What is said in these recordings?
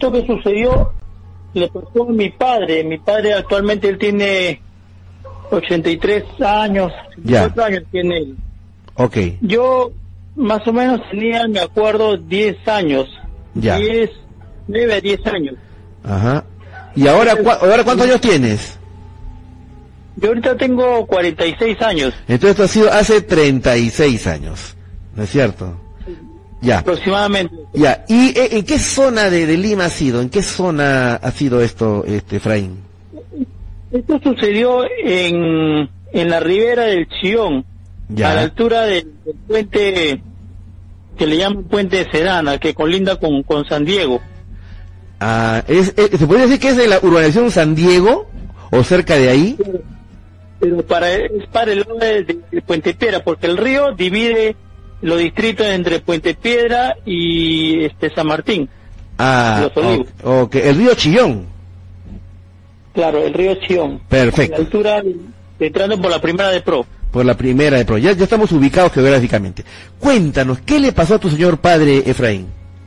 esto que sucedió le pasó a mi padre. Mi padre actualmente él tiene 83 años, 84 años tiene él. Okay. Yo más o menos tenía, me acuerdo, 10 años. Ya. 9 a 10 años. Ajá. ¿Y ahora cuántos años tienes? Yo ahorita tengo 46 años. Entonces esto ha sido hace 36 años, ¿no es cierto? Ya. Aproximadamente. Ya. ¿Y en qué zona de Lima ha sido? ¿En qué zona ha sido esto, Efraín? Esto sucedió en la ribera del Chillón, ya. A la altura del puente que le llaman Puente de Sedana, que colinda con San Diego. Ah, ¿se podría decir que es de la urbanización San Diego o cerca de ahí? Pero es para el lado de Puente Piedra, porque el río divide los distritos entre Puente Piedra y San Martín. Ah, Los Olivos. Okay. El río Chillón. Claro, el río Chillón. Perfecto. A la altura, entrando por la primera de Pro. Por la primera de Pro. Ya estamos ubicados geográficamente. Cuéntanos, ¿qué le pasó a tu señor padre, Efraín?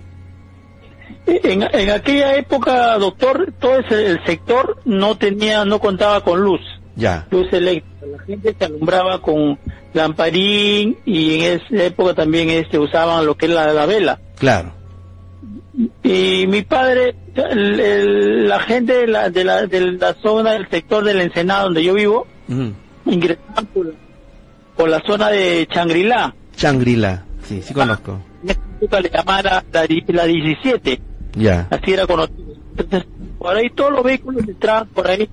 En aquella época, doctor, todo el sector no contaba con luz. Ya. Luz eléctrica. La gente se alumbraba con lamparín y en esa época también usaban lo que es la vela. Claro. Y mi padre, la gente de la zona del sector del Ensenado donde yo vivo, ingresaban por la zona de Shangri-La. Shangri-La, sí conozco. En esa época le llamaban la 17. Ya. Así era conocido. Entonces, por ahí todos los vehículos entraban por ahí,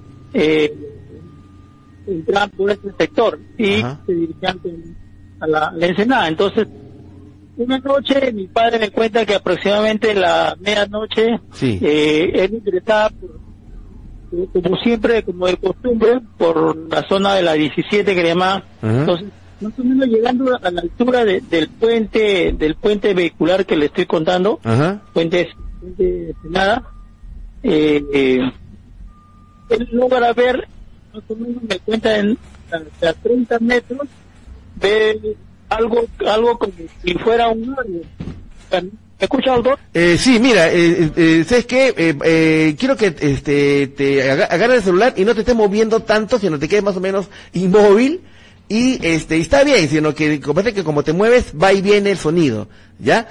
entraban por ese sector y se dirigían a la Ensenada. Entonces, una noche mi padre me cuenta que aproximadamente la medianoche él ingresaba como siempre, como de costumbre, por la zona de la 17 que le llamaban. Entonces, más o menos llegando a la altura del puente vehicular que le estoy contando, puente de Senada, él logra ver, más o menos me cuenta a 30 metros, ve algo como si fuera un árbol. ¿Me escucha, doctor? Sí, mira, ¿sabes qué? Quiero que te agarres el celular y no te estés moviendo tanto, sino te quedes más o menos inmóvil. Y está bien, sino que parece que como te mueves va y viene el sonido, ¿ya?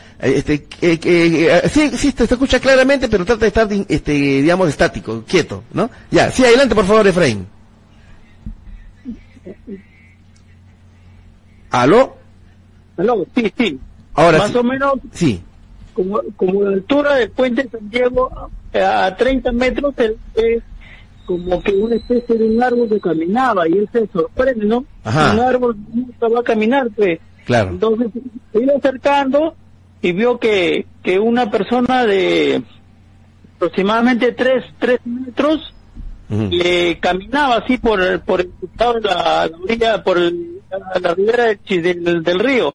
Sí, te escucha claramente, pero trata de estar, digamos, estático, quieto, ¿no? Ya, sí, adelante por favor, Efraín. ¿Aló? ¿Aló? Sí. Ahora más sí. o menos, sí. Como la altura del puente de San Diego, a 30 metros, como que una especie de un árbol que caminaba y él se sorprende, ¿no? Ajá. Un árbol nunca va a caminar, pues. Claro. Entonces, se iba acercando y vio que una persona de aproximadamente 3 metros le caminaba así por el costado de la orilla, por la ribera del río.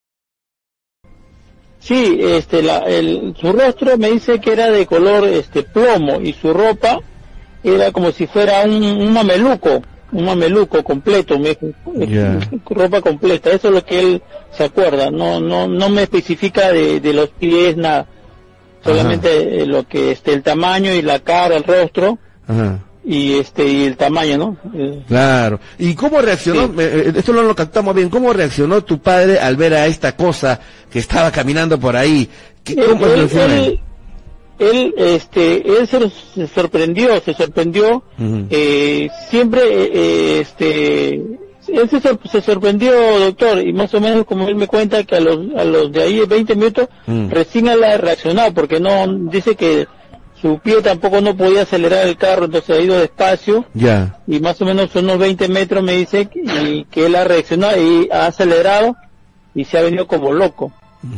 Sí, su rostro me dice que era de color plomo y su ropa era como si fuera un mameluco completo, ropa completa. Eso es lo que él se acuerda. No me especifica de los pies nada, solamente lo que el tamaño y la cara, el rostro. Y el tamaño, ¿no? Claro. ¿Y cómo reaccionó? Esto no lo captamos bien. ¿Cómo reaccionó tu padre al ver a esta cosa que estaba caminando por ahí? ¿Cómo reaccionó él? Él se sorprendió. Siempre, él se sorprendió, doctor, y más o menos como él me cuenta que a los de ahí 20 minutos recién él ha reaccionado, porque no, dice que su pie tampoco no podía acelerar el carro, entonces ha ido despacio. Ya. Y más o menos unos 20 metros me dice que él ha reaccionado y ha acelerado y se ha venido como loco.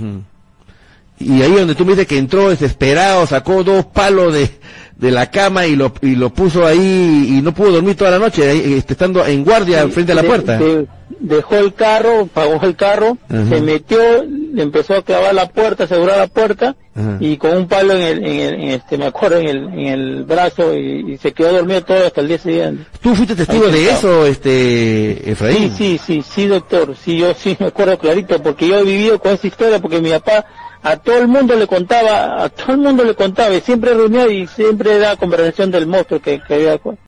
Y ahí donde tú me dices que entró desesperado, sacó 2 palos de la cama y lo puso ahí y no pudo dormir toda la noche, estando en guardia frente a la puerta. Dejó el carro, pagó el carro, se metió, le empezó a clavar la puerta, asegurar la puerta y con un palo me acuerdo, en el brazo y se quedó dormido todo hasta el día siguiente. ¿Tú fuiste testigo de eso, Efraín? Sí, doctor, sí, yo sí me acuerdo clarito, porque yo he vivido con esa historia, porque mi papá a todo el mundo le contaba, y siempre reunía y siempre daba conversación del monstruo que había